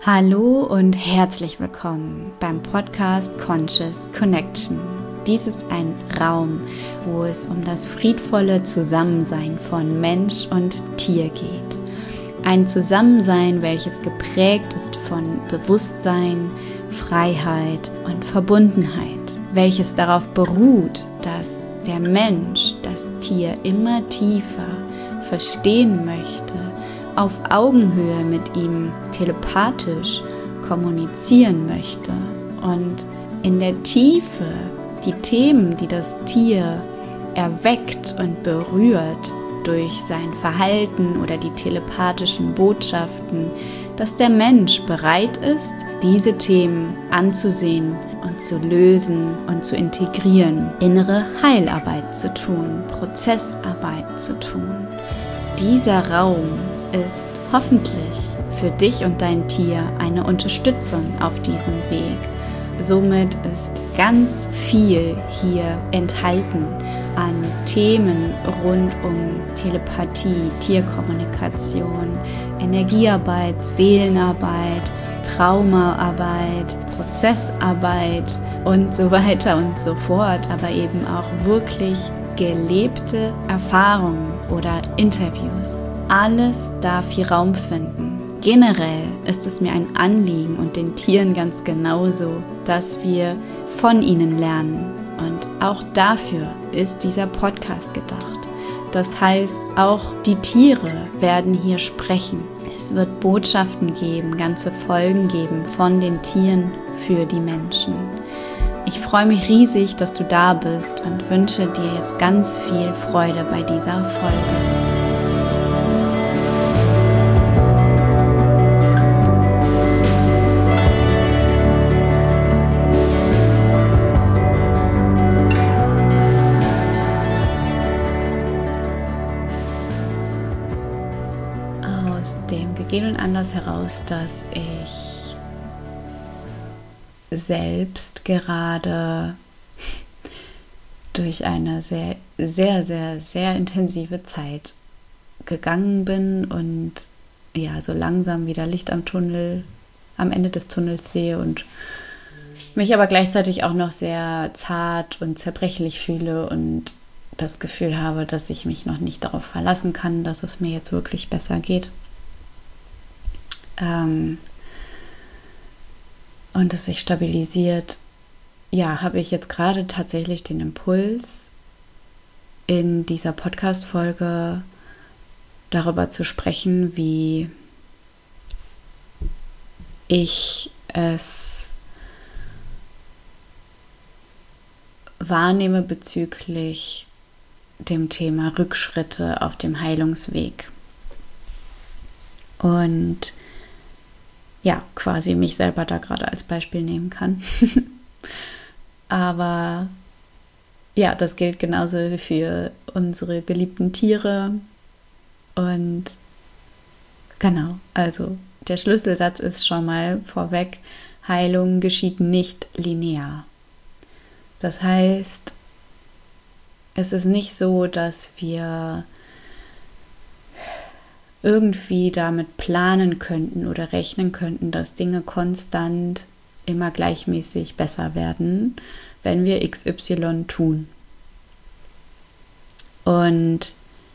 Hallo und herzlich willkommen beim Podcast Conscious Connection. Dies ist ein Raum, wo es um das friedvolle Zusammensein von Mensch und Tier geht. Ein Zusammensein, welches geprägt ist von Bewusstsein, Freiheit und Verbundenheit, welches darauf beruht, dass der Mensch das Tier immer tiefer verstehen möchte, auf Augenhöhe mit ihm telepathisch kommunizieren möchte und in der Tiefe die Themen, die das Tier erweckt und berührt durch sein Verhalten oder die telepathischen Botschaften, dass der Mensch bereit ist, diese Themen anzusehen und zu lösen und zu integrieren, innere Heilarbeit zu tun, Prozessarbeit zu tun. Dieser Raum ist hoffentlich für dich und dein Tier eine Unterstützung auf diesem Weg. Somit ist ganz viel hier enthalten an Themen rund um Telepathie, Tierkommunikation, Energiearbeit, Seelenarbeit, Traumaarbeit, Prozessarbeit und so weiter und so fort, aber eben auch wirklich gelebte Erfahrungen oder Interviews. Alles darf hier Raum finden. Generell ist es mir ein Anliegen und den Tieren ganz genauso, dass wir von ihnen lernen. Und auch dafür ist dieser Podcast gedacht. Das heißt, auch die Tiere werden hier sprechen. Es wird Botschaften geben, ganze Folgen geben von den Tieren für die Menschen. Ich freue mich riesig, dass du da bist und wünsche dir jetzt ganz viel Freude bei dieser Folge. Aus dem gegebenen Anlass heraus, dass ich selbst gerade durch eine sehr, sehr, sehr, sehr intensive Zeit gegangen bin und ja, so langsam wieder Licht am Ende des Tunnels sehe und mich aber gleichzeitig auch noch sehr zart und zerbrechlich fühle und das Gefühl habe, dass ich mich noch nicht darauf verlassen kann, dass es mir jetzt wirklich besser geht. Und es sich stabilisiert, ja, habe ich jetzt gerade tatsächlich den Impuls, in dieser Podcast-Folge darüber zu sprechen, wie ich es wahrnehme bezüglich dem Thema Rückschritte auf dem Heilungsweg. Und ja, quasi mich selber da gerade als Beispiel nehmen kann. Aber ja, das gilt genauso für unsere geliebten Tiere. Und genau, also der Schlüsselsatz ist schon mal vorweg, Heilung geschieht nicht linear. Das heißt, es ist nicht so, dass wir irgendwie damit planen könnten oder rechnen könnten, dass Dinge konstant immer gleichmäßig besser werden, wenn wir XY tun. Und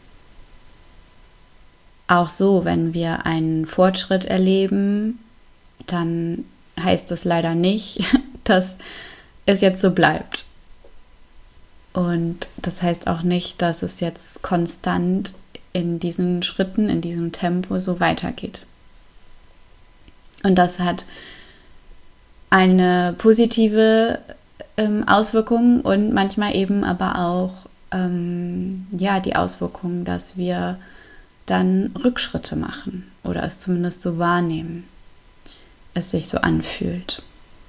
auch so, wenn wir einen Fortschritt erleben, dann heißt das leider nicht, dass es jetzt so bleibt. Und das heißt auch nicht, dass es jetzt konstant in diesen Schritten, in diesem Tempo so weitergeht. Und das hat eine positive Auswirkung und manchmal eben aber auch die Auswirkung, dass wir dann Rückschritte machen oder es zumindest so wahrnehmen, es sich so anfühlt.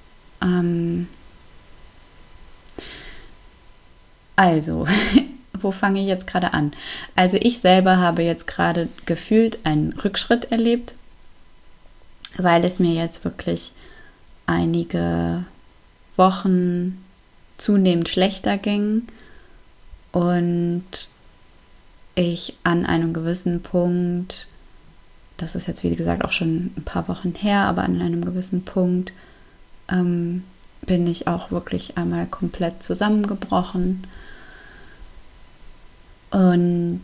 Also, wo fange ich jetzt gerade an? Also ich selber habe jetzt gerade gefühlt einen Rückschritt erlebt, weil es mir jetzt wirklich einige Wochen zunehmend schlechter ging und ich an einem gewissen Punkt das ist jetzt wie gesagt auch schon ein paar Wochen her, aber an einem gewissen Punkt bin ich auch wirklich einmal komplett zusammengebrochen und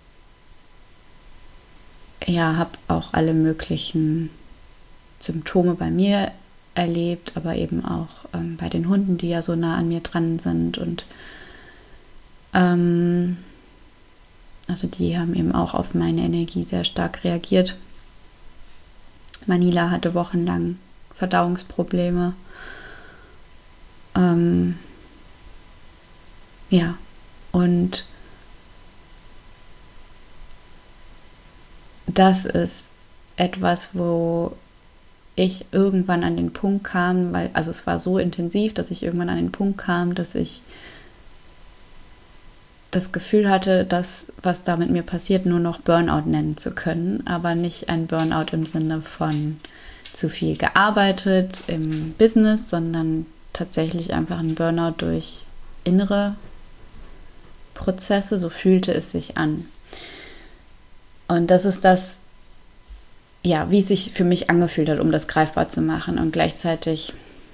ja, habe auch alle möglichen Symptome bei mir erlebt, aber eben auch bei den Hunden, die ja so nah an mir dran sind und also die haben eben auch auf meine Energie sehr stark reagiert. Manila hatte wochenlang Verdauungsprobleme. Ja, und das ist etwas, wo ich irgendwann an den Punkt kam, also es war so intensiv, dass ich irgendwann an den Punkt kam, dass ich das Gefühl hatte, das, was da mit mir passiert, nur noch Burnout nennen zu können, aber nicht ein Burnout im Sinne von zu viel gearbeitet im Business, sondern tatsächlich einfach ein Burnout durch innere Prozesse, so fühlte es sich an. Und das ist das, ja, wie es sich für mich angefühlt hat, um das greifbar zu machen. Und gleichzeitig,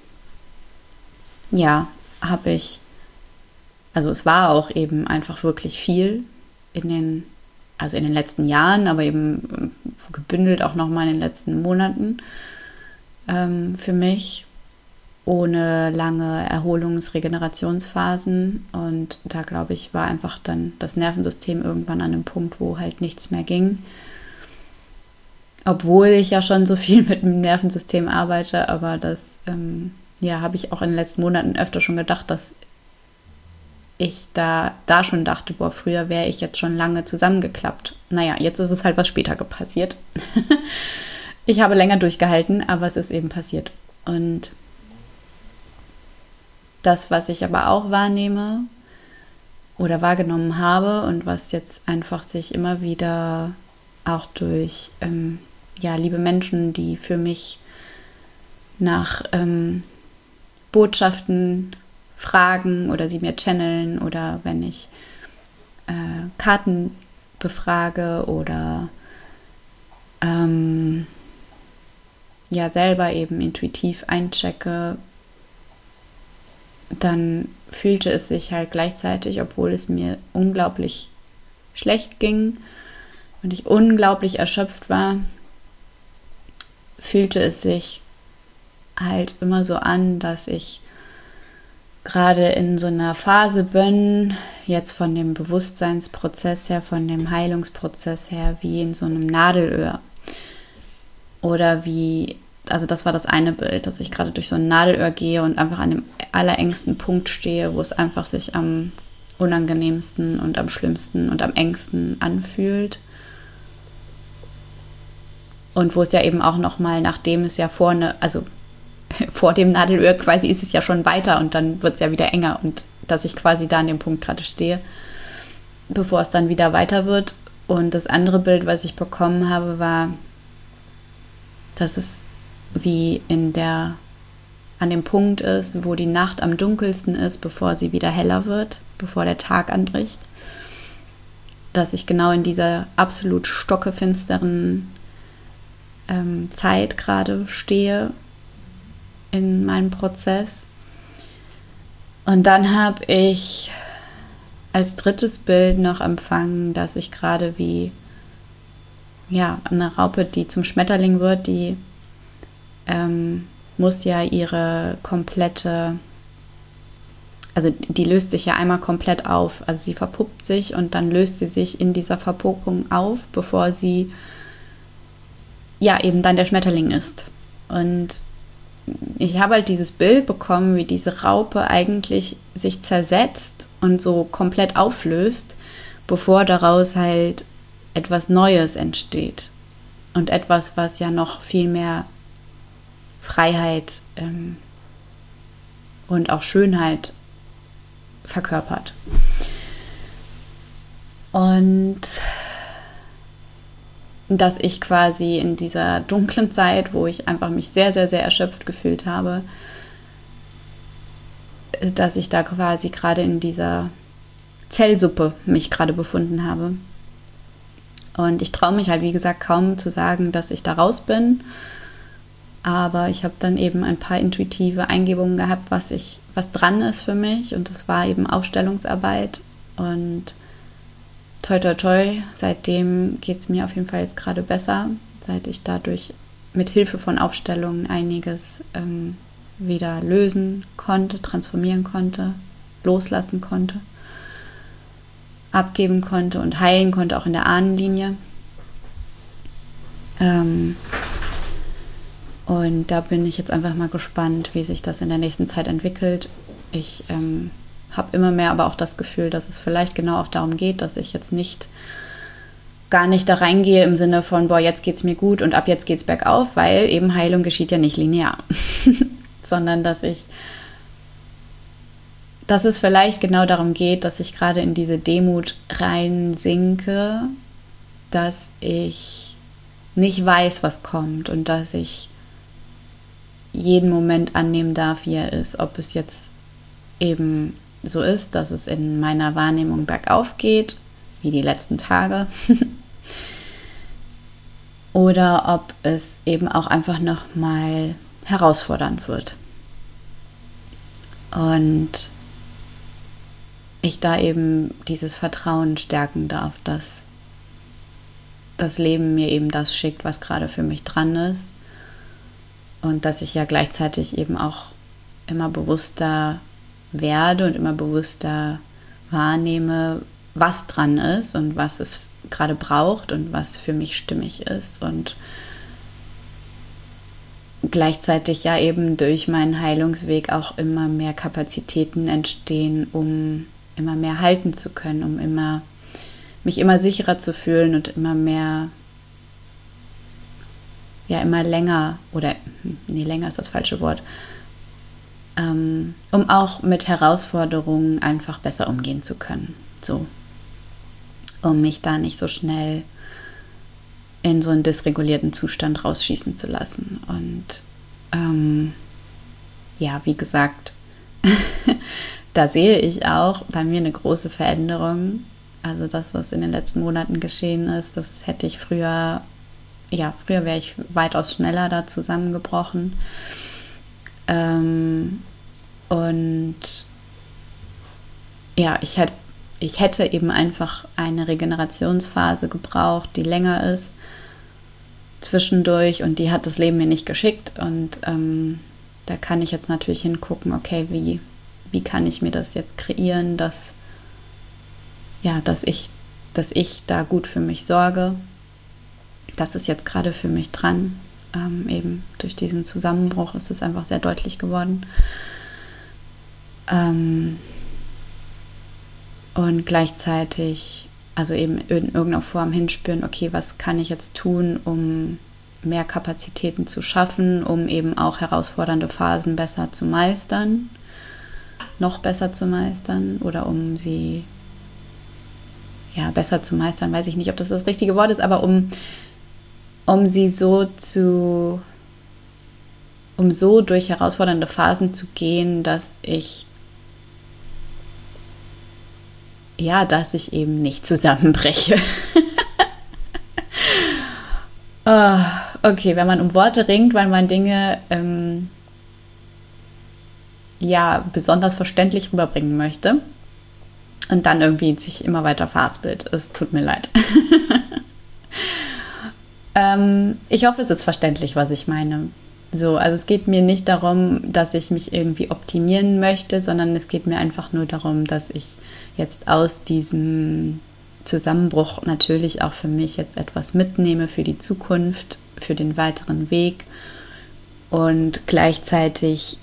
ja, also es war auch eben einfach wirklich viel in den letzten Jahren, aber eben gebündelt auch nochmal in den letzten Monaten für mich, ohne lange Erholungs-Regenerationsphasen. Und da, glaube ich, war einfach dann das Nervensystem irgendwann an einem Punkt, wo halt nichts mehr ging. Obwohl ich ja schon so viel mit dem Nervensystem arbeite, aber das habe ich auch in den letzten Monaten öfter schon gedacht, dass ich da schon dachte, boah, früher wäre ich jetzt schon lange zusammengeklappt. Naja, jetzt ist es halt was später passiert. Ich habe länger durchgehalten, aber es ist eben passiert. Und das, was ich aber auch wahrnehme oder wahrgenommen habe und was jetzt einfach sich immer wieder auch durch liebe Menschen, die für mich nach Botschaften fragen oder sie mir channeln oder wenn ich Karten befrage oder selber eben intuitiv einchecke, dann fühlte es sich halt gleichzeitig, obwohl es mir unglaublich schlecht ging und ich unglaublich erschöpft war, fühlte es sich halt immer so an, dass ich gerade in so einer Phase bin, jetzt von dem Bewusstseinsprozess her, von dem Heilungsprozess her, wie in so einem Nadelöhr. Oder also das war das eine Bild, dass ich gerade durch so ein Nadelöhr gehe und einfach an dem allerengsten Punkt stehe, wo es einfach sich am unangenehmsten und am schlimmsten und am engsten anfühlt. Und wo es ja eben auch nochmal, nachdem es ja vor dem Nadelöhr quasi ist es ja schon weiter und dann wird es ja wieder enger und dass ich quasi da an dem Punkt gerade stehe, bevor es dann wieder weiter wird. Und das andere Bild, was ich bekommen habe, war, dass es wie an dem Punkt ist, wo die Nacht am dunkelsten ist, bevor sie wieder heller wird, bevor der Tag anbricht. Dass ich genau in dieser absolut stockefinsteren Zeit gerade stehe in meinem Prozess. Und dann habe ich als drittes Bild noch empfangen, dass ich gerade wie eine Raupe, die zum Schmetterling wird, die muss ja ihre komplette, also die löst sich ja einmal komplett auf. Also sie verpuppt sich und dann löst sie sich in dieser Verpuppung auf, bevor sie eben dann der Schmetterling ist. Und ich habe halt dieses Bild bekommen, wie diese Raupe eigentlich sich zersetzt und so komplett auflöst, bevor daraus halt etwas Neues entsteht. Und etwas, was ja noch viel mehr Freiheit und auch Schönheit verkörpert. Und dass ich quasi in dieser dunklen Zeit, wo ich einfach mich sehr, sehr, sehr erschöpft gefühlt habe, dass ich da quasi gerade in dieser Zellsuppe mich gerade befunden habe. Und ich traue mich halt, wie gesagt, kaum zu sagen, dass ich da raus bin. Aber ich habe dann eben ein paar intuitive Eingebungen gehabt, was dran ist für mich. Und das war eben Aufstellungsarbeit. Und toi, toi, toi, seitdem geht es mir auf jeden Fall jetzt gerade besser, seit ich dadurch mit Hilfe von Aufstellungen einiges wieder lösen konnte, transformieren konnte, loslassen konnte, abgeben konnte und heilen konnte, auch in der Ahnenlinie. Und da bin ich jetzt einfach mal gespannt, wie sich das in der nächsten Zeit entwickelt. Ich habe immer mehr aber auch das Gefühl, dass es vielleicht genau auch darum geht, dass ich jetzt gar nicht da reingehe im Sinne von, boah, jetzt geht's mir gut und ab jetzt geht's bergauf, weil eben Heilung geschieht ja nicht linear, sondern dass es vielleicht genau darum geht, dass ich gerade in diese Demut reinsinke, dass ich nicht weiß, was kommt und dass ich jeden Moment annehmen darf, wie er ist. Ob es jetzt eben so ist, dass es in meiner Wahrnehmung bergauf geht, wie die letzten Tage, oder ob es eben auch einfach nochmal herausfordernd wird. Und ich da eben dieses Vertrauen stärken darf, dass das Leben mir eben das schickt, was gerade für mich dran ist. Und dass ich ja gleichzeitig eben auch immer bewusster werde und immer bewusster wahrnehme, was dran ist und was es gerade braucht und was für mich stimmig ist. Und gleichzeitig ja eben durch meinen Heilungsweg auch immer mehr Kapazitäten entstehen, um immer mehr halten zu können, um mich immer sicherer zu fühlen und immer mehr, ja, immer länger, länger ist das falsche Wort, um auch mit Herausforderungen einfach besser umgehen zu können. So, um mich da nicht so schnell in so einen dysregulierten Zustand rausschießen zu lassen. Und ja, wie gesagt, da sehe ich auch bei mir eine große Veränderung. Also das, was in den letzten Monaten geschehen ist, das hätte ich früher wäre ich weitaus schneller da zusammengebrochen. Und ja, ich hätte eben einfach eine Regenerationsphase gebraucht, die länger ist zwischendurch, und die hat das Leben mir nicht geschickt. Und da kann ich jetzt natürlich hingucken, okay, wie kann ich mir das jetzt kreieren, dass ich da gut für mich sorge. Das ist jetzt gerade für mich dran. Eben durch diesen Zusammenbruch ist es einfach sehr deutlich geworden. Und gleichzeitig, also eben in irgendeiner Form hinspüren, okay, was kann ich jetzt tun, um mehr Kapazitäten zu schaffen, um eben auch herausfordernde Phasen besser zu meistern, noch besser zu meistern, oder um sie besser zu meistern, weiß ich nicht, ob das richtige Wort ist, aber um so durch herausfordernde Phasen zu gehen, dass ich eben nicht zusammenbreche. Okay, wenn man um Worte ringt, weil man Dinge besonders verständlich rüberbringen möchte und dann irgendwie sich immer weiter verhaspelt. Es tut mir leid. Ich hoffe, es ist verständlich, was ich meine. So, also es geht mir nicht darum, dass ich mich irgendwie optimieren möchte, sondern es geht mir einfach nur darum, dass ich jetzt aus diesem Zusammenbruch natürlich auch für mich jetzt etwas mitnehme für die Zukunft, für den weiteren Weg, und gleichzeitig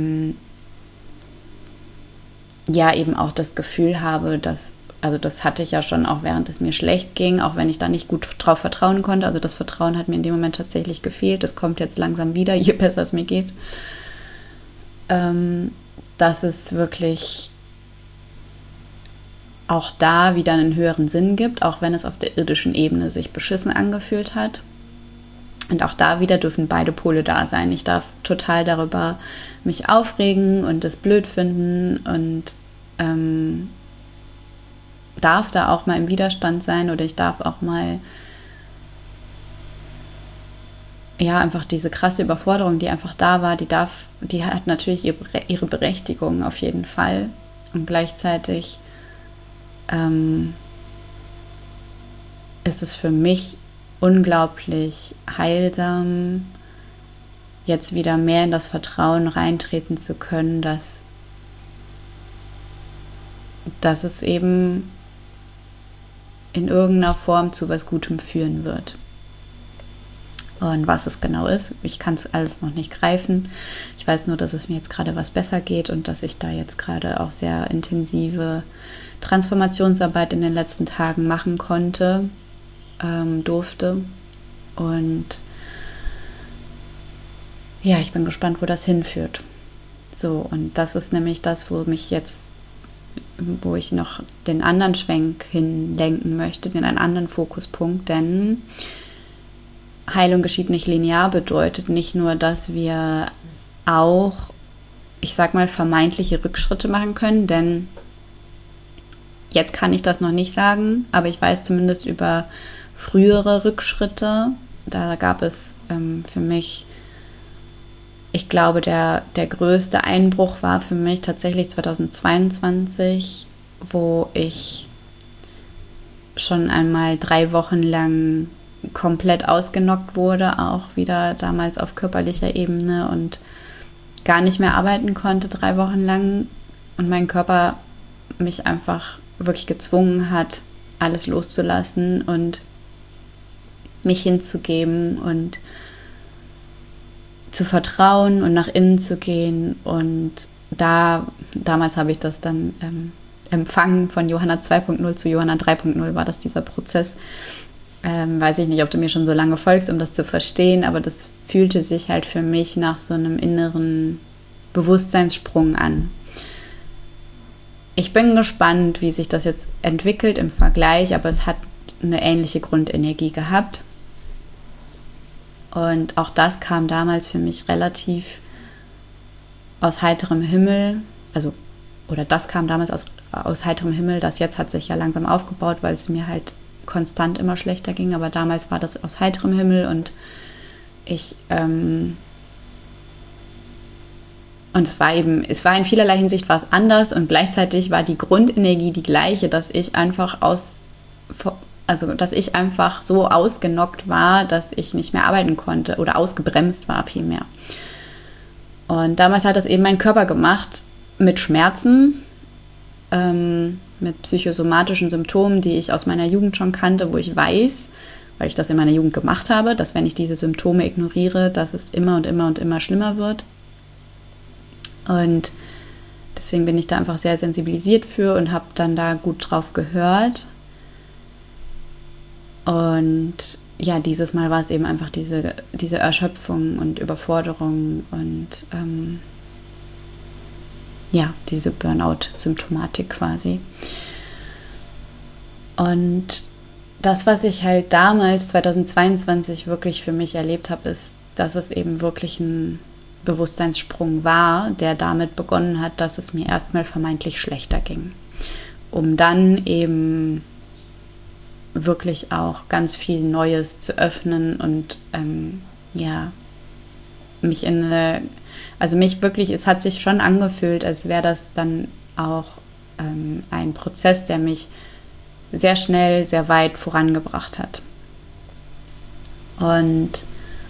eben auch das Gefühl habe, also das hatte ich ja schon auch, während es mir schlecht ging, auch wenn ich da nicht gut drauf vertrauen konnte. Also das Vertrauen hat mir in dem Moment tatsächlich gefehlt. Das kommt jetzt langsam wieder, je besser es mir geht. Dass es wirklich auch da wieder einen höheren Sinn gibt, auch wenn es auf der irdischen Ebene sich beschissen angefühlt hat. Und auch da wieder dürfen beide Pole da sein. Ich darf total darüber mich aufregen und es blöd finden und darf da auch mal im Widerstand sein, oder ich darf auch mal ja, einfach diese krasse Überforderung, die einfach da war, die hat natürlich ihre Berechtigung auf jeden Fall. Und gleichzeitig ist es für mich unglaublich heilsam, jetzt wieder mehr in das Vertrauen reintreten zu können, dass es eben in irgendeiner Form zu was Gutem führen wird. Und was es genau ist, ich kann es alles noch nicht greifen. Ich weiß nur, dass es mir jetzt gerade was besser geht und dass ich da jetzt gerade auch sehr intensive Transformationsarbeit in den letzten Tagen machen durfte. Und ja, ich bin gespannt, wo das hinführt. So, und das ist nämlich das, wo ich noch den anderen Schwenk hinlenken möchte, den einen anderen Fokuspunkt, denn Heilung geschieht nicht linear bedeutet nicht nur, dass wir auch, ich sag mal, vermeintliche Rückschritte machen können, denn jetzt kann ich das noch nicht sagen, aber ich weiß zumindest über frühere Rückschritte. Da gab es für mich, ich glaube, der größte Einbruch war für mich tatsächlich 2022, wo ich schon einmal 3 Wochen lang komplett ausgenockt wurde, auch wieder damals auf körperlicher Ebene und gar nicht mehr arbeiten konnte 3 Wochen lang und mein Körper mich einfach wirklich gezwungen hat, alles loszulassen und mich hinzugeben und zu vertrauen und nach innen zu gehen. Und damals habe ich das dann empfangen, von Johanna 2.0 zu Johanna 3.0 war das dieser Prozess. Weiß ich nicht, ob du mir schon so lange folgst, um das zu verstehen, aber das fühlte sich halt für mich nach so einem inneren Bewusstseinssprung an. Ich bin gespannt, wie sich das jetzt entwickelt im Vergleich, aber es hat eine ähnliche Grundenergie gehabt. Und auch das kam damals für mich relativ aus heiterem Himmel, das kam damals aus heiterem Himmel, das jetzt hat sich ja langsam aufgebaut, weil es mir halt konstant immer schlechter ging, aber damals war das aus heiterem Himmel und es war in vielerlei Hinsicht was anders und gleichzeitig war die Grundenergie die gleiche, dass ich einfach so ausgenockt war, dass ich nicht mehr arbeiten konnte oder ausgebremst war vielmehr. Und damals hat das eben mein Körper gemacht mit Schmerzen, mit psychosomatischen Symptomen, die ich aus meiner Jugend schon kannte, wo ich weiß, weil ich das in meiner Jugend gemacht habe, dass wenn ich diese Symptome ignoriere, dass es immer und immer und immer schlimmer wird. Und deswegen bin ich da einfach sehr sensibilisiert für und habe dann da gut drauf gehört. Und ja, dieses Mal war es eben einfach diese Erschöpfung und Überforderung und diese Burnout-Symptomatik quasi. Und das, was ich halt damals, 2022, wirklich für mich erlebt habe, ist, dass es eben wirklich ein Bewusstseinssprung war, der damit begonnen hat, dass es mir erstmal vermeintlich schlechter ging. Um dann eben wirklich auch ganz viel Neues zu öffnen und es hat sich schon angefühlt, als wäre das dann auch ein Prozess, der mich sehr schnell, sehr weit vorangebracht hat. Und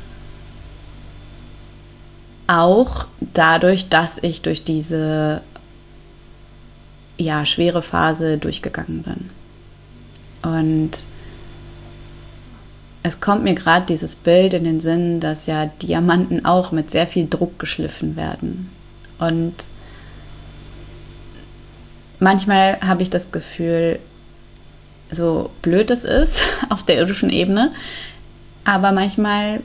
auch dadurch, dass ich durch diese schwere Phase durchgegangen bin. Und es kommt mir gerade dieses Bild in den Sinn, dass ja Diamanten auch mit sehr viel Druck geschliffen werden. Und manchmal habe ich das Gefühl, so blöd es ist auf der irdischen Ebene, aber manchmal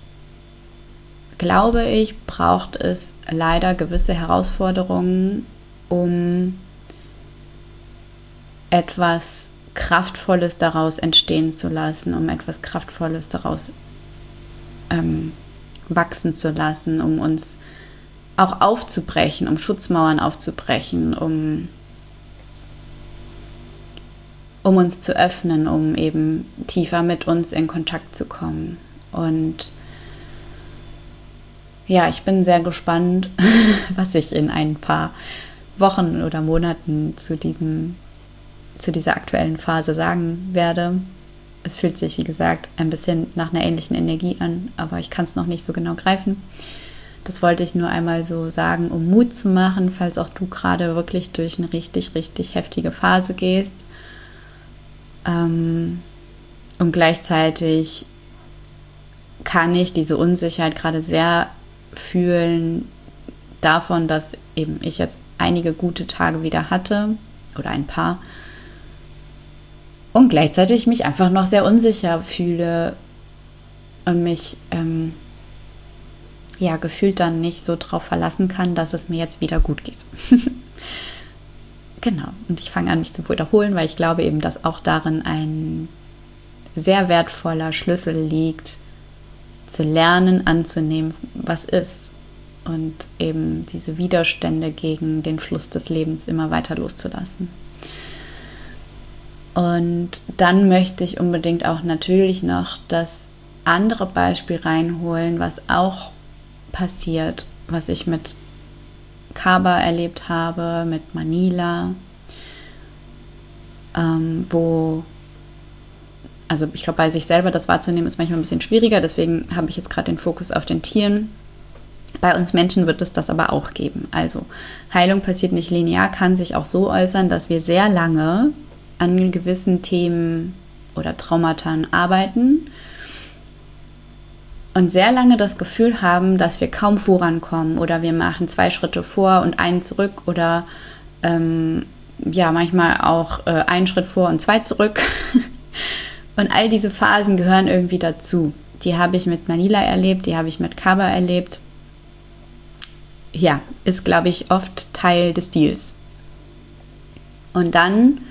glaube ich, braucht es leider gewisse Herausforderungen, um etwas Kraftvolles daraus entstehen zu lassen, um etwas Kraftvolles daraus wachsen zu lassen, um uns auch aufzubrechen, um Schutzmauern aufzubrechen, um uns zu öffnen, um eben tiefer mit uns in Kontakt zu kommen. Und ja, ich bin sehr gespannt, was ich in ein paar Wochen oder Monaten zu dieser aktuellen Phase sagen werde. Es fühlt sich, wie gesagt, ein bisschen nach einer ähnlichen Energie an, aber ich kann es noch nicht so genau greifen. Das wollte ich nur einmal so sagen, um Mut zu machen, falls auch du gerade wirklich durch eine richtig, richtig heftige Phase gehst. Und gleichzeitig kann ich diese Unsicherheit gerade sehr fühlen davon, dass eben ich jetzt einige gute Tage wieder hatte oder ein paar und gleichzeitig mich einfach noch sehr unsicher fühle und mich gefühlt dann nicht so drauf verlassen kann, dass es mir jetzt wieder gut geht. Genau, und ich fange an, mich zu wiederholen, weil ich glaube eben, dass auch darin ein sehr wertvoller Schlüssel liegt, zu lernen, anzunehmen, was ist und eben diese Widerstände gegen den Fluss des Lebens immer weiter loszulassen. Und dann möchte ich unbedingt auch natürlich noch das andere Beispiel reinholen, was auch passiert, was ich mit Kaba erlebt habe, mit Manila, also ich glaube, bei sich selber das wahrzunehmen, ist manchmal ein bisschen schwieriger, deswegen habe ich jetzt gerade den Fokus auf den Tieren. Bei uns Menschen wird es das aber auch geben. Also Heilung passiert nicht linear, kann sich auch so äußern, dass wir sehr lange an gewissen Themen oder Traumata arbeiten und sehr lange das Gefühl haben, dass wir kaum vorankommen oder wir machen 2 Schritte vor und einen zurück oder manchmal auch 1 Schritt vor und 2 zurück. Und all diese Phasen gehören irgendwie dazu. Die habe ich mit Manila erlebt, die habe ich mit Kaba erlebt. Ja, ist, glaube ich, oft Teil des Deals. Und dann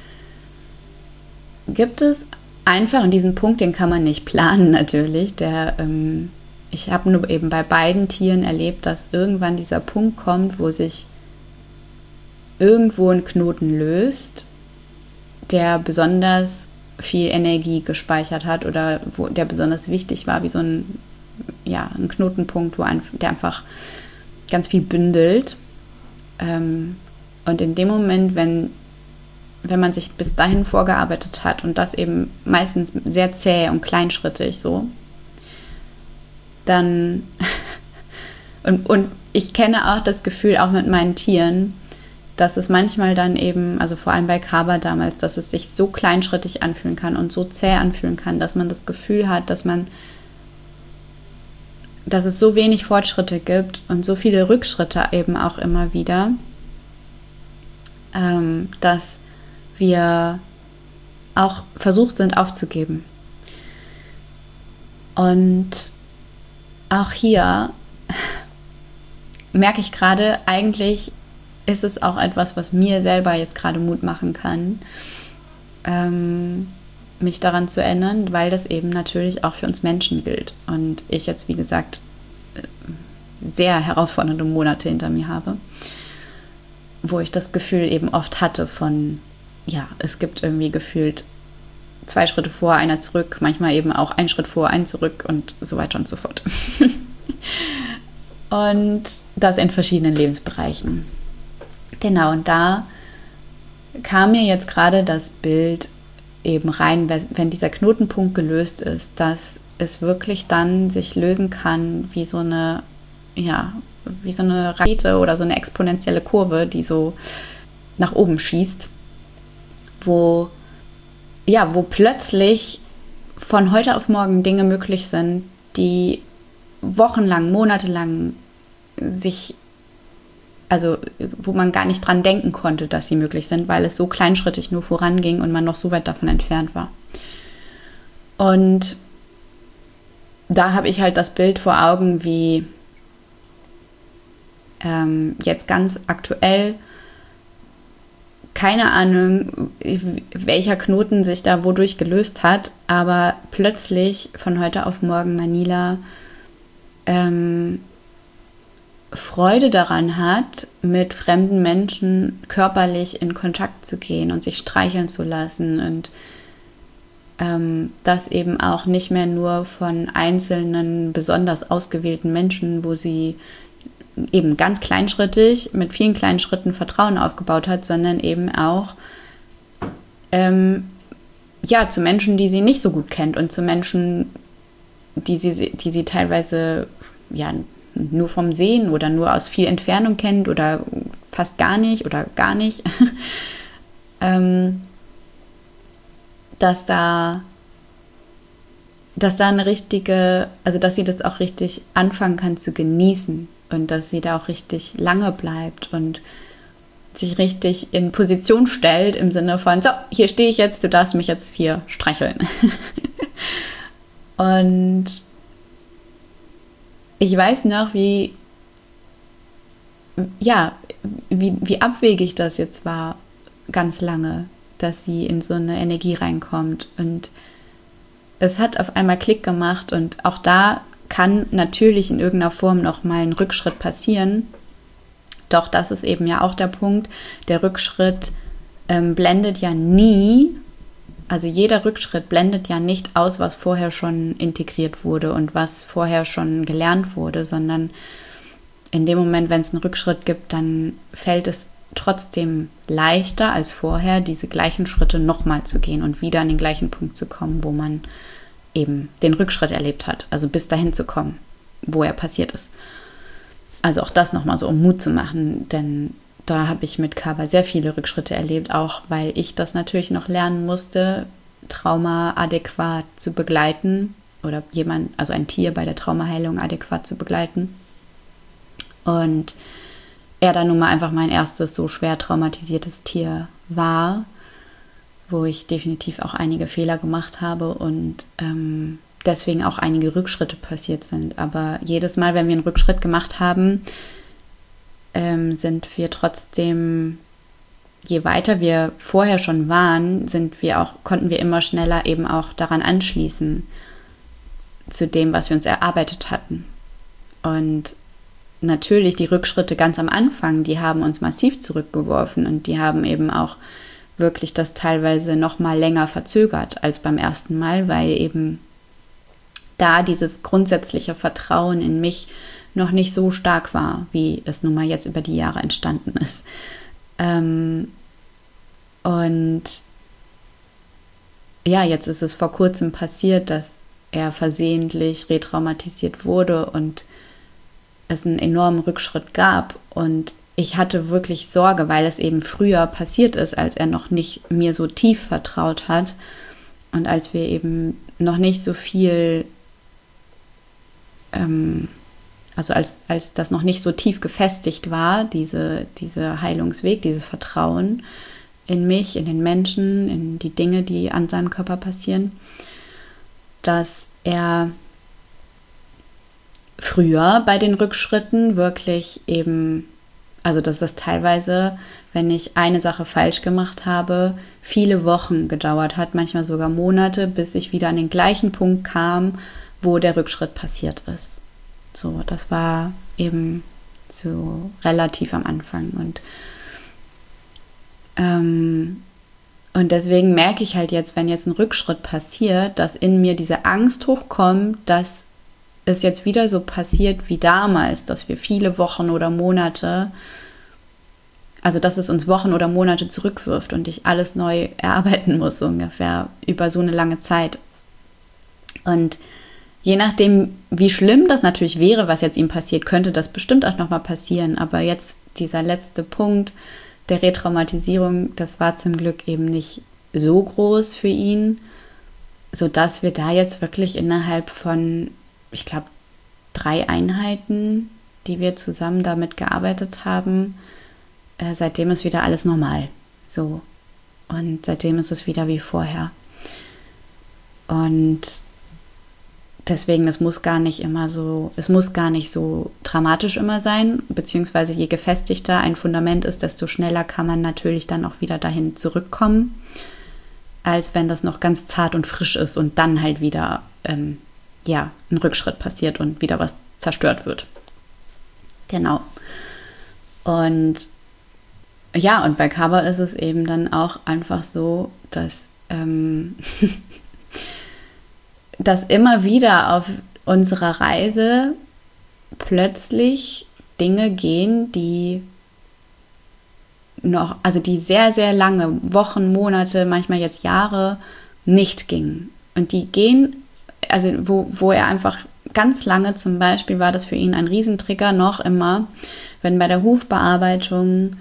gibt es einfach in diesem Punkt, den kann man nicht planen natürlich. Ich habe nur eben bei beiden Tieren erlebt, dass irgendwann dieser Punkt kommt, wo sich irgendwo ein Knoten löst, der besonders viel Energie gespeichert hat oder der besonders wichtig war, wie so ein Knotenpunkt, der einfach ganz viel bündelt. Und in dem Moment, wenn man sich bis dahin vorgearbeitet hat und das eben meistens sehr zäh und kleinschrittig so, dann und ich kenne auch das Gefühl, auch mit meinen Tieren, dass es manchmal dann eben, also vor allem bei Kaba damals, dass es sich so kleinschrittig anfühlen kann und so zäh anfühlen kann, dass man das Gefühl hat, dass es so wenig Fortschritte gibt und so viele Rückschritte eben auch immer wieder, dass wir auch versucht sind aufzugeben. Und auch hier merke ich gerade, eigentlich ist es auch etwas, was mir selber jetzt gerade Mut machen kann, mich daran zu erinnern, weil das eben natürlich auch für uns Menschen gilt. Und ich jetzt, wie gesagt, sehr herausfordernde Monate hinter mir habe, wo ich das Gefühl eben oft hatte von, es gibt irgendwie gefühlt 2 Schritte vor, einer zurück, manchmal eben auch 1 Schritt vor, 1 zurück und so weiter und so fort. Und das in verschiedenen Lebensbereichen. Genau, und da kam mir jetzt gerade das Bild eben rein, wenn dieser Knotenpunkt gelöst ist, dass es wirklich dann sich lösen kann wie so eine Rakete oder so eine exponentielle Kurve, die so nach oben schießt, wo plötzlich von heute auf morgen Dinge möglich sind, die wochenlang, monatelang wo man gar nicht dran denken konnte, dass sie möglich sind, weil es so kleinschrittig nur voranging und man noch so weit davon entfernt war. Und da habe ich halt das Bild vor Augen, wie jetzt ganz aktuell, keine Ahnung, welcher Knoten sich da wodurch gelöst hat, aber plötzlich von heute auf morgen Manila Freude daran hat, mit fremden Menschen körperlich in Kontakt zu gehen und sich streicheln zu lassen und das eben auch nicht mehr nur von einzelnen, besonders ausgewählten Menschen, wo sie eben ganz kleinschrittig, mit vielen kleinen Schritten Vertrauen aufgebaut hat, sondern eben auch zu Menschen, die sie nicht so gut kennt und zu Menschen, die sie teilweise nur vom Sehen oder nur aus viel Entfernung kennt oder fast gar nicht oder gar nicht. Dass da eine richtige, also dass sie das auch richtig anfangen kann zu genießen und dass sie da auch richtig lange bleibt und sich richtig in Position stellt im Sinne von, so, hier stehe ich jetzt, du darfst mich jetzt hier streicheln. Und ich weiß noch, wie abwegig das jetzt war, ganz lange, dass sie in so eine Energie reinkommt. Und es hat auf einmal Klick gemacht und auch da kann natürlich in irgendeiner Form noch mal ein Rückschritt passieren. Doch das ist eben ja auch der Punkt. Der Rückschritt blendet ja nie, also jeder Rückschritt blendet ja nicht aus, was vorher schon integriert wurde und was vorher schon gelernt wurde, sondern in dem Moment, wenn es einen Rückschritt gibt, dann fällt es trotzdem leichter als vorher, diese gleichen Schritte nochmal zu gehen und wieder an den gleichen Punkt zu kommen, wo man eben den Rückschritt erlebt hat, also bis dahin zu kommen, wo er passiert ist. Also auch das nochmal so, um Mut zu machen, denn da habe ich mit Kaba sehr viele Rückschritte erlebt, auch weil ich das natürlich noch lernen musste, Trauma adäquat zu begleiten oder also ein Tier bei der Traumaheilung adäquat zu begleiten. Und er dann nun mal einfach mein erstes so schwer traumatisiertes Tier war, wo ich definitiv auch einige Fehler gemacht habe und deswegen auch einige Rückschritte passiert sind. Aber jedes Mal, wenn wir einen Rückschritt gemacht haben, sind wir trotzdem, je weiter wir vorher schon waren, konnten wir immer schneller eben auch daran anschließen, zu dem, was wir uns erarbeitet hatten. Und natürlich die Rückschritte ganz am Anfang, die haben uns massiv zurückgeworfen und die haben eben auch wirklich das teilweise noch mal länger verzögert als beim ersten Mal, weil eben da dieses grundsätzliche Vertrauen in mich noch nicht so stark war, wie es nun mal jetzt über die Jahre entstanden ist. Und ja, jetzt ist es vor kurzem passiert, dass er versehentlich retraumatisiert wurde und es einen enormen Rückschritt gab. Und ich hatte wirklich Sorge, weil es eben früher passiert ist, als er noch nicht mir so tief vertraut hat und als wir eben noch nicht so viel, also als das noch nicht so tief gefestigt war, dieser Heilungsweg, dieses Vertrauen in mich, in den Menschen, in die Dinge, die an seinem Körper passieren, dass er früher bei den Rückschritten wirklich eben, also dass das teilweise, wenn ich eine Sache falsch gemacht habe, viele Wochen gedauert hat, manchmal sogar Monate, bis ich wieder an den gleichen Punkt kam, wo der Rückschritt passiert ist. So, das war eben so relativ am Anfang und deswegen merke ich halt jetzt, wenn jetzt ein Rückschritt passiert, dass in mir diese Angst hochkommt, dass es jetzt wieder so passiert wie damals, dass wir viele Wochen oder Monate, also dass es uns Wochen oder Monate zurückwirft und ich alles neu erarbeiten muss, so ungefähr über so eine lange Zeit. Und je nachdem, wie schlimm das natürlich wäre, was jetzt ihm passiert, könnte das bestimmt auch nochmal passieren. Aber jetzt dieser letzte Punkt der Retraumatisierung, das war zum Glück eben nicht so groß für ihn, sodass wir da jetzt wirklich innerhalb von, ich glaube, 3 Einheiten, die wir zusammen damit gearbeitet haben, seitdem ist wieder alles normal. So. Und seitdem ist es wieder wie vorher. Und deswegen, es muss gar nicht so dramatisch immer sein, beziehungsweise je gefestigter ein Fundament ist, desto schneller kann man natürlich dann auch wieder dahin zurückkommen, als wenn das noch ganz zart und frisch ist und dann halt wieder ein Rückschritt passiert und wieder was zerstört wird. Genau. Und bei Kaba ist es eben dann auch einfach so, dass dass immer wieder auf unserer Reise plötzlich Dinge gehen, die sehr, sehr lange, Wochen, Monate, manchmal jetzt Jahre nicht gingen. Und die gehen, also wo er einfach ganz lange zum Beispiel war das für ihn ein Riesentrigger noch immer, wenn bei der Hufbearbeitung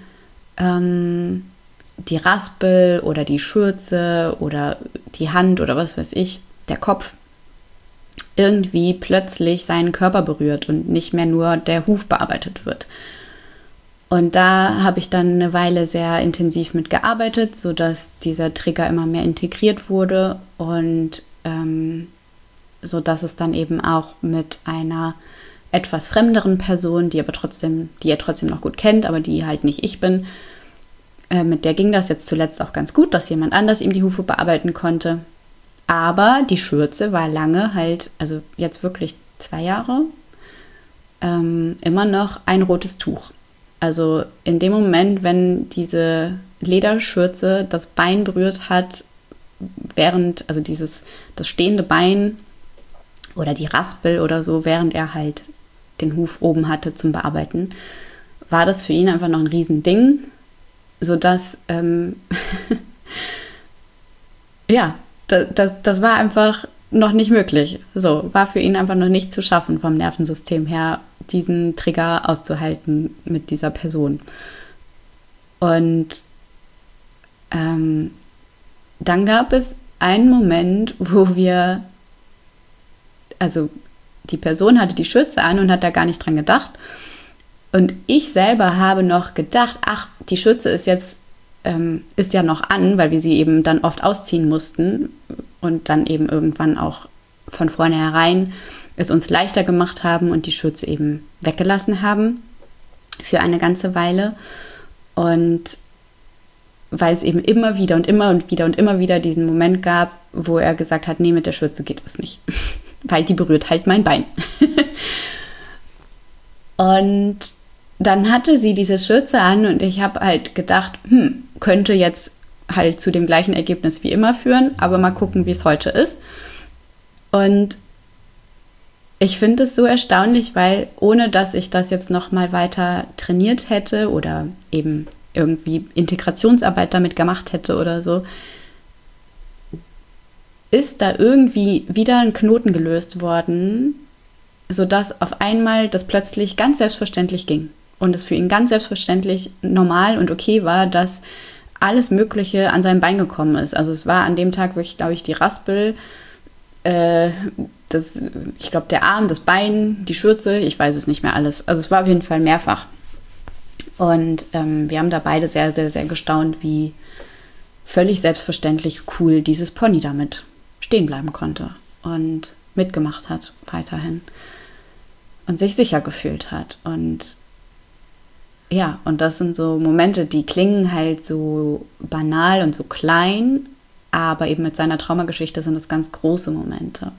die Raspel oder die Schürze oder die Hand oder was weiß ich, der Kopf irgendwie plötzlich seinen Körper berührt und nicht mehr nur der Huf bearbeitet wird. Und da habe ich dann eine Weile sehr intensiv mit gearbeitet, sodass dieser Trigger immer mehr integriert wurde und sodass es dann eben auch mit einer etwas fremderen Person, die er trotzdem noch gut kennt, aber die halt nicht ich bin, mit der ging das jetzt zuletzt auch ganz gut, dass jemand anders ihm die Hufe bearbeiten konnte. Aber die Schürze war lange halt, also jetzt wirklich 2 Jahre, immer noch ein rotes Tuch. Also in dem Moment, wenn diese Lederschürze das Bein berührt hat, das stehende Bein oder die Raspel oder so, während er halt den Huf oben hatte zum Bearbeiten, war das für ihn einfach noch ein Riesending, sodass, das war einfach noch nicht möglich. So, war für ihn einfach noch nicht zu schaffen vom Nervensystem her, diesen Trigger auszuhalten mit dieser Person. Und dann gab es einen Moment, wo die Person hatte die Schürze an und hat da gar nicht dran gedacht. Und ich selber habe noch gedacht, ach, die Schürze ist ja noch an, weil wir sie eben dann oft ausziehen mussten und dann eben irgendwann auch von vornherein es uns leichter gemacht haben und die Schürze eben weggelassen haben für eine ganze Weile. Und weil es eben immer wieder und immer und wieder und immer wieder diesen Moment gab, wo er gesagt hat, nee, mit der Schürze geht es nicht, weil die berührt halt mein Bein. Und dann hatte sie diese Schürze an und ich habe halt gedacht, könnte jetzt halt zu dem gleichen Ergebnis wie immer führen, aber mal gucken, wie es heute ist. Und ich finde es so erstaunlich, weil ohne dass ich das jetzt noch mal weiter trainiert hätte oder eben irgendwie Integrationsarbeit damit gemacht hätte oder so, ist da irgendwie wieder ein Knoten gelöst worden, sodass auf einmal das plötzlich ganz selbstverständlich ging. Und es für ihn ganz selbstverständlich normal und okay war, dass alles Mögliche an sein Bein gekommen ist. Also es war an dem Tag wirklich, glaube ich, die Raspel, ich glaube der Arm, das Bein, die Schürze, ich weiß es nicht mehr alles. Also es war auf jeden Fall mehrfach. Und wir haben da beide sehr, sehr, sehr gestaunt, wie völlig selbstverständlich cool dieses Pony damit stehen bleiben konnte und mitgemacht hat weiterhin und sich sicher gefühlt hat. Und ja, und das sind so Momente, die klingen halt so banal und so klein, aber eben mit seiner Traumageschichte sind das ganz große Momente.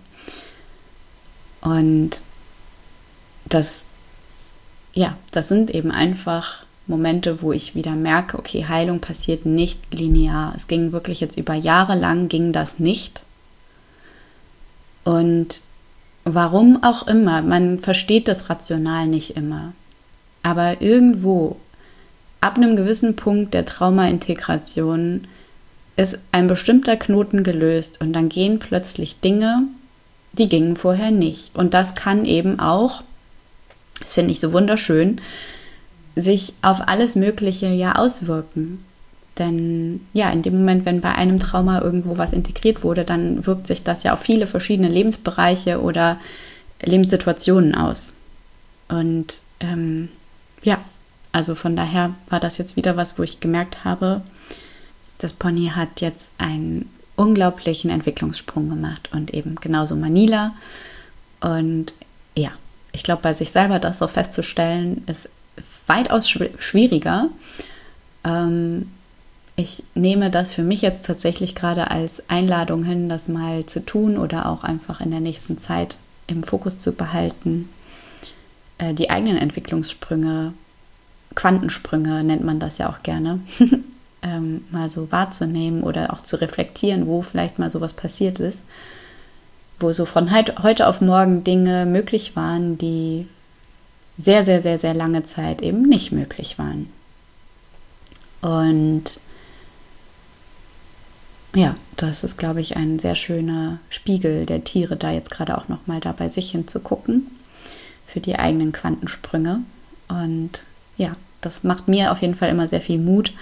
Und das sind eben einfach Momente, wo ich wieder merke, okay, Heilung passiert nicht linear. Es ging wirklich jetzt über Jahre lang, ging das nicht. Und warum auch immer, man versteht das rational nicht immer. Aber irgendwo, ab einem gewissen Punkt der Traumaintegration, ist ein bestimmter Knoten gelöst und dann gehen plötzlich Dinge, die gingen vorher nicht. Und das kann eben auch, das finde ich so wunderschön, sich auf alles Mögliche ja auswirken. Denn ja, in dem Moment, wenn bei einem Trauma irgendwo was integriert wurde, dann wirkt sich das ja auf viele verschiedene Lebensbereiche oder Lebenssituationen aus. Und also von daher war das jetzt wieder was, wo ich gemerkt habe, das Pony hat jetzt einen unglaublichen Entwicklungssprung gemacht und eben genauso Manila. Und ja, ich glaube, bei sich selber das so festzustellen, ist weitaus schwieriger. Ich nehme das für mich jetzt tatsächlich gerade als Einladung hin, das mal zu tun oder auch einfach in der nächsten Zeit im Fokus zu behalten. Die eigenen Entwicklungssprünge, Quantensprünge nennt man das ja auch gerne, mal so wahrzunehmen oder auch zu reflektieren, wo vielleicht mal sowas passiert ist. wo so von heute auf morgen Dinge möglich waren, die sehr, sehr, sehr, sehr lange Zeit eben nicht möglich waren. Und ja, das ist, glaube ich, ein sehr schöner Spiegel der Tiere, da jetzt gerade auch nochmal da bei sich hinzugucken für die eigenen Quantensprünge. Und ja, das macht mir auf jeden Fall immer sehr viel Mut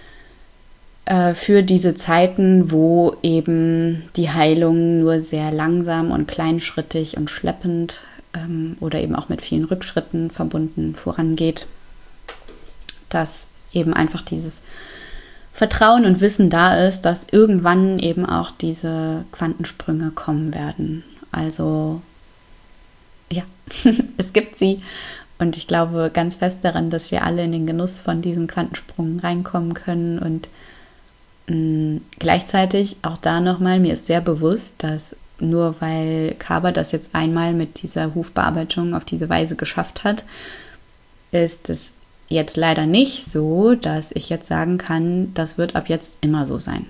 für diese Zeiten, wo eben die Heilung nur sehr langsam und kleinschrittig und schleppend oder eben auch mit vielen Rückschritten verbunden vorangeht, dass eben einfach dieses Vertrauen und Wissen da ist, dass irgendwann eben auch diese Quantensprünge kommen werden. Also ja, es gibt sie und ich glaube ganz fest daran, dass wir alle in den Genuss von diesen Quantensprüngen reinkommen können und gleichzeitig auch da nochmal, mir ist sehr bewusst, dass nur weil Kaba das jetzt einmal mit dieser Hufbearbeitung auf diese Weise geschafft hat, ist es jetzt leider nicht so, dass ich jetzt sagen kann, das wird ab jetzt immer so sein.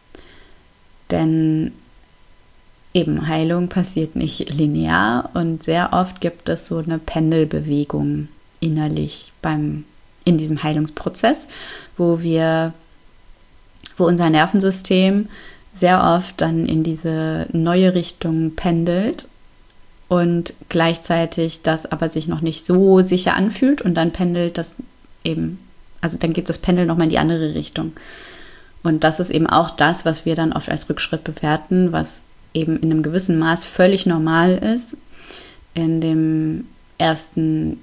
Denn eben Heilung passiert nicht linear und sehr oft gibt es so eine Pendelbewegung innerlich in diesem Heilungsprozess, wo unser Nervensystem sehr oft dann in diese neue Richtung pendelt und gleichzeitig das aber sich noch nicht so sicher anfühlt und dann pendelt das eben, also dann geht das Pendel nochmal in die andere Richtung. Und das ist eben auch das, was wir dann oft als Rückschritt bewerten, was eben in einem gewissen Maß völlig normal ist. In dem ersten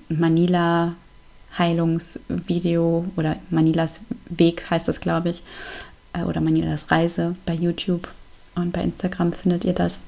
Manila-Heilungsvideo oder Manilas Weg heißt das, glaube ich, oder Manilas Reise bei YouTube und bei Instagram findet ihr das.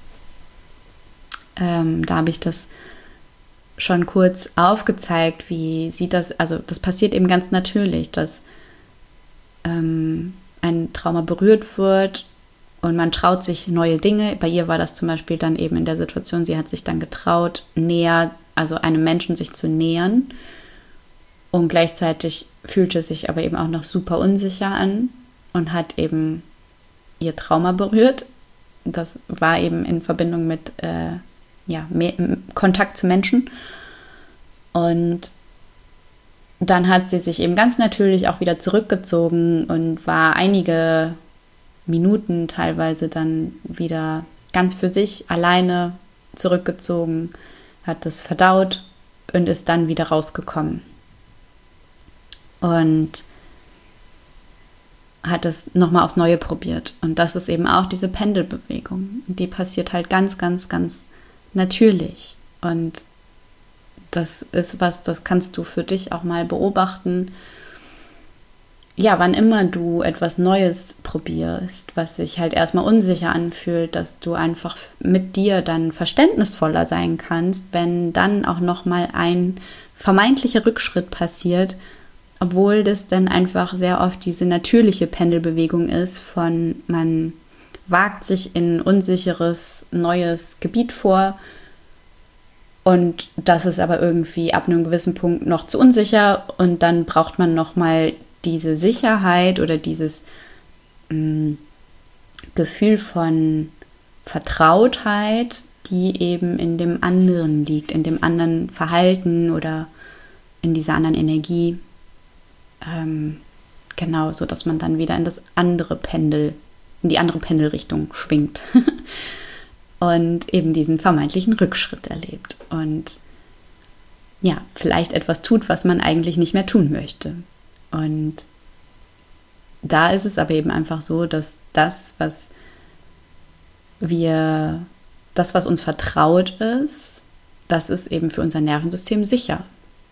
Da habe ich das schon kurz aufgezeigt, wie sieht das, also das passiert eben ganz natürlich, dass ein Trauma berührt wird und man traut sich neue Dinge. Bei ihr war das zum Beispiel dann eben in der Situation, sie hat sich dann getraut, also einem Menschen sich zu nähern und gleichzeitig fühlte es sich aber eben auch noch super unsicher an und hat eben ihr Trauma berührt. Das war eben in Verbindung mit Kontakt zu Menschen. Und dann hat sie sich eben ganz natürlich auch wieder zurückgezogen und war einige Minuten teilweise dann wieder ganz für sich alleine zurückgezogen, hat es verdaut und ist dann wieder rausgekommen. Und hat es nochmal aufs Neue probiert. Und das ist eben auch diese Pendelbewegung. Die passiert halt ganz, ganz, ganz natürlich. Und das ist was, das kannst du für dich auch mal beobachten. Ja, wann immer du etwas Neues probierst, was sich halt erstmal unsicher anfühlt, dass du einfach mit dir dann verständnisvoller sein kannst, wenn dann auch nochmal ein vermeintlicher Rückschritt passiert, obwohl das dann einfach sehr oft diese natürliche Pendelbewegung ist von man wagt sich in unsicheres, neues Gebiet vor und das ist aber irgendwie ab einem gewissen Punkt noch zu unsicher und dann braucht man nochmal diese Sicherheit oder dieses Gefühl von Vertrautheit, die eben in dem anderen liegt, in dem anderen Verhalten oder in dieser anderen Energie. Genau, so dass man dann wieder in die andere Pendelrichtung schwingt und eben diesen vermeintlichen Rückschritt erlebt und ja, vielleicht etwas tut, was man eigentlich nicht mehr tun möchte. Und da ist es aber eben einfach so, dass das, was uns vertraut ist, das ist eben für unser Nervensystem sicher.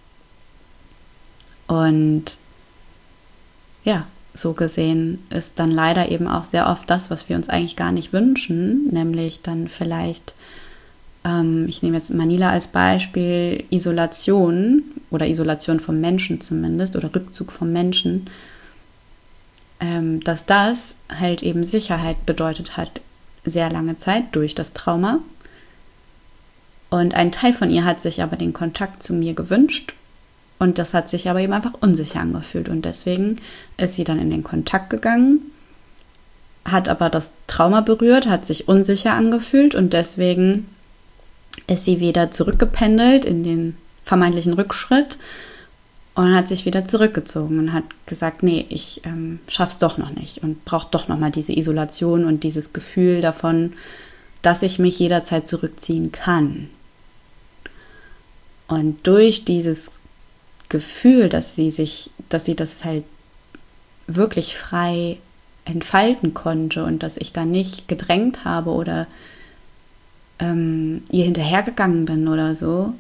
Und ja, so gesehen ist dann leider eben auch sehr oft das, was wir uns eigentlich gar nicht wünschen, nämlich dann vielleicht, ich nehme jetzt Manila als Beispiel, Isolation oder Isolation vom Menschen zumindest oder Rückzug vom Menschen, dass das halt eben Sicherheit bedeutet hat, sehr lange Zeit durch das Trauma. Und ein Teil von ihr hat sich aber den Kontakt zu mir gewünscht. Und das hat sich aber eben einfach unsicher angefühlt. Und deswegen ist sie dann in den Kontakt gegangen hat aber das Trauma berührt, hat sich unsicher angefühlt und deswegen ist sie wieder zurückgependelt in den vermeintlichen Rückschritt und hat sich wieder zurückgezogen und hat gesagt, nee, ich schaff's doch noch nicht und brauche doch noch mal diese Isolation und dieses Gefühl davon, dass ich mich jederzeit zurückziehen kann. Und durch dieses Gefühl, dass sie das halt wirklich frei entfalten konnte und dass ich da nicht gedrängt habe oder ihr hinterhergegangen bin oder so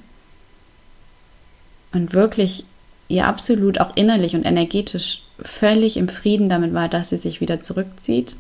und wirklich ihr absolut auch innerlich und energetisch völlig im Frieden damit war, dass sie sich wieder zurückzieht,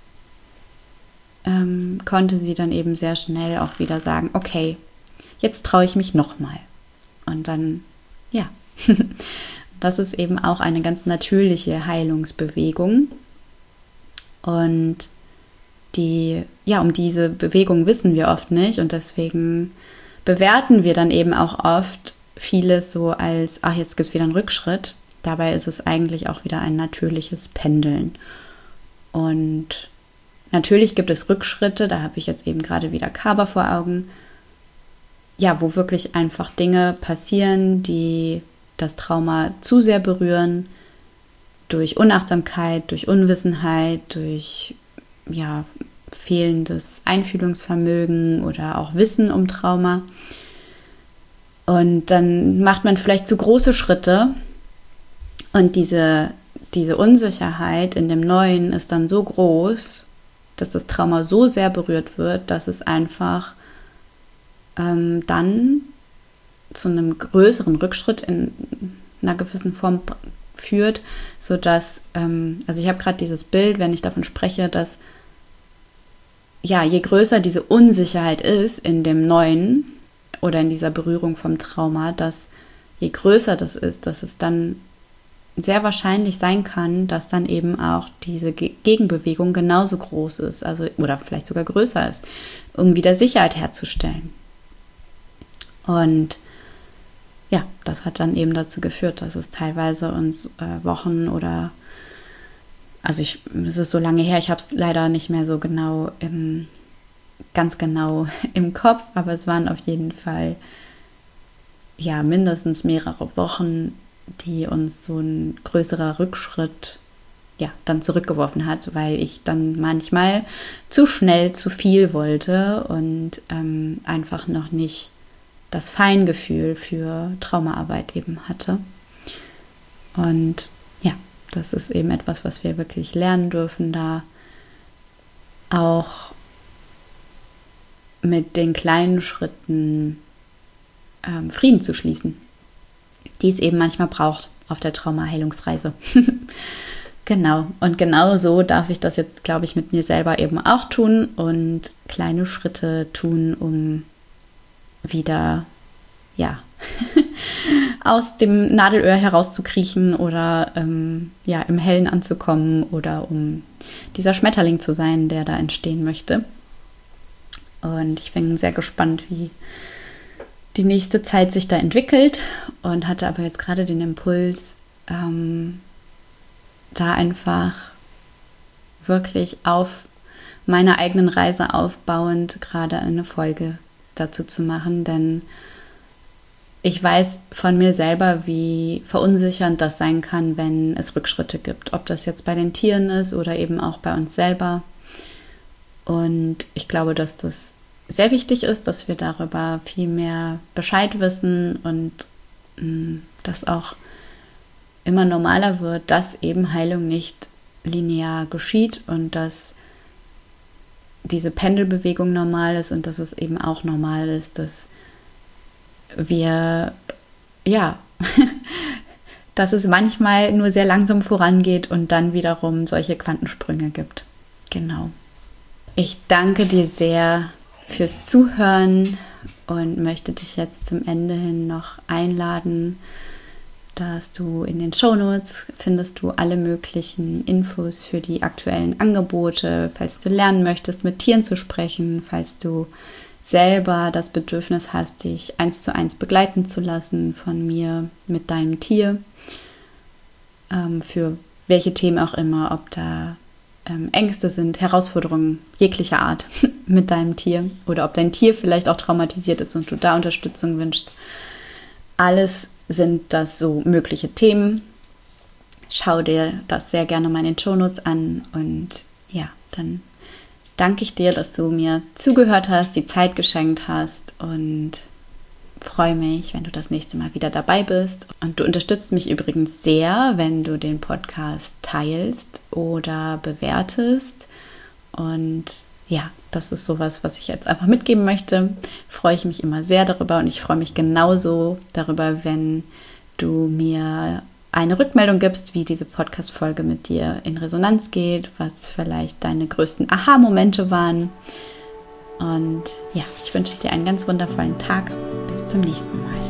konnte sie dann eben sehr schnell auch wieder sagen, okay, jetzt traue ich mich nochmal. Und dann, ja, das ist eben auch eine ganz natürliche Heilungsbewegung. Und um diese Bewegung wissen wir oft nicht und deswegen bewerten wir dann eben auch oft vieles so als, ach, jetzt gibt es wieder einen Rückschritt. Dabei ist es eigentlich auch wieder ein natürliches Pendeln. Und natürlich gibt es Rückschritte, da habe ich jetzt eben gerade wieder Kaba vor Augen, ja, wo wirklich einfach Dinge passieren, die das Trauma zu sehr berühren, durch Unachtsamkeit, durch Unwissenheit, durch fehlendes Einfühlungsvermögen oder auch Wissen um Trauma. Und dann macht man vielleicht zu große Schritte und diese Unsicherheit in dem Neuen ist dann so groß, dass das Trauma so sehr berührt wird, dass es einfach dann zu einem größeren Rückschritt in einer gewissen Form führt, sodass, also ich habe gerade dieses Bild, wenn ich davon spreche, dass je größer diese Unsicherheit ist in dem Neuen oder in dieser Berührung vom Trauma, dass je größer das ist, dass es dann sehr wahrscheinlich sein kann, dass dann eben auch diese Gegenbewegung genauso groß ist, also oder vielleicht sogar größer ist, um wieder Sicherheit herzustellen. Und ja, das hat dann eben dazu geführt, dass es teilweise uns Wochen oder, also es ist so lange her, ich habe es leider nicht mehr so ganz genau im Kopf, aber es waren auf jeden Fall mindestens mehrere Wochen, die uns so ein größerer Rückschritt dann zurückgeworfen hat, weil ich dann manchmal zu schnell zu viel wollte und einfach noch nicht das Feingefühl für Traumaarbeit eben hatte. Und ja, das ist eben etwas, was wir wirklich lernen dürfen, da auch mit den kleinen Schritten Frieden zu schließen, die es eben manchmal braucht auf der Traumaheilungsreise. Genau, und genau so darf ich das jetzt, glaube ich, mit mir selber eben auch tun und kleine Schritte tun, um wieder, aus dem Nadelöhr herauszukriechen oder im Hellen anzukommen oder um dieser Schmetterling zu sein, der da entstehen möchte. Und ich bin sehr gespannt, wie die nächste Zeit sich da entwickelt und hatte aber jetzt gerade den Impuls, da einfach wirklich auf meiner eigenen Reise aufbauend gerade eine Folge dazu zu machen, denn ich weiß von mir selber, wie verunsichernd das sein kann, wenn es Rückschritte gibt, ob das jetzt bei den Tieren ist oder eben auch bei uns selber. Und ich glaube, dass das sehr wichtig ist, dass wir darüber viel mehr Bescheid wissen und dass auch immer normaler wird, dass eben Heilung nicht linear geschieht und dass diese Pendelbewegung normal ist und dass es eben auch normal ist, dass wir, dass es manchmal nur sehr langsam vorangeht und dann wiederum solche Quantensprünge gibt. Genau. Ich danke dir sehr fürs Zuhören und möchte dich jetzt zum Ende hin noch einladen, dass du in den Shownotes findest du alle möglichen Infos für die aktuellen Angebote, falls du lernen möchtest, mit Tieren zu sprechen, falls du selber das Bedürfnis hast, dich 1:1 begleiten zu lassen von mir mit deinem Tier, für welche Themen auch immer, ob da Ängste sind, Herausforderungen jeglicher Art mit deinem Tier oder ob dein Tier vielleicht auch traumatisiert ist und du da Unterstützung wünschst. Alles sind das so mögliche Themen. Schau dir das sehr gerne mal in den Shownotes an und ja, dann danke ich dir, dass du mir zugehört hast, die Zeit geschenkt hast und freue mich, wenn du das nächste Mal wieder dabei bist. Und du unterstützt mich übrigens sehr, wenn du den Podcast teilst oder bewertest. Und ja, das ist sowas, was ich jetzt einfach mitgeben möchte. Freue ich mich immer sehr darüber und ich freue mich genauso darüber, wenn du mir eine Rückmeldung gibst, wie diese Podcast-Folge mit dir in Resonanz geht, was vielleicht deine größten Aha-Momente waren. Und ja, ich wünsche dir einen ganz wundervollen Tag. Bis zum nächsten Mal.